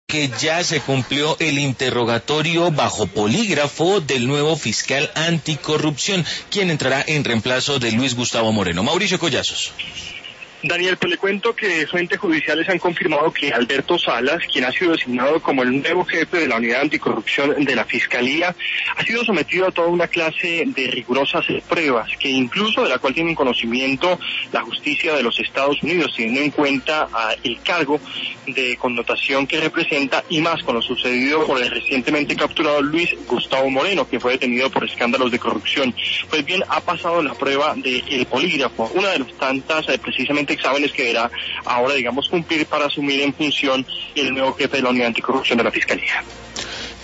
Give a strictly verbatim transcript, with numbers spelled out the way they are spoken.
Que ya se cumplió el interrogatorio bajo polígrafo del nuevo fiscal anticorrupción, quien entrará en reemplazo de Luis Gustavo Moreno. Mauricio Collazos. Daniel, pues le cuento que fuentes judiciales han confirmado que Alberto Salas, quien ha sido designado como el nuevo jefe de la unidad anticorrupción de la Fiscalía, ha sido sometido a toda una clase de rigurosas pruebas, que incluso de la cual tienen conocimiento la justicia de los Estados Unidos, teniendo en cuenta uh, el cargo de connotación que representa, y más con lo sucedido por el recientemente capturado Luis Gustavo Moreno, que fue detenido por escándalos de corrupción. Pues bien, ha pasado la prueba del polígrafo, una de las tantas eh, precisamente exámenes que deberá ahora, digamos, cumplir para asumir en función el nuevo jefe de la unidad anticorrupción de la Fiscalía.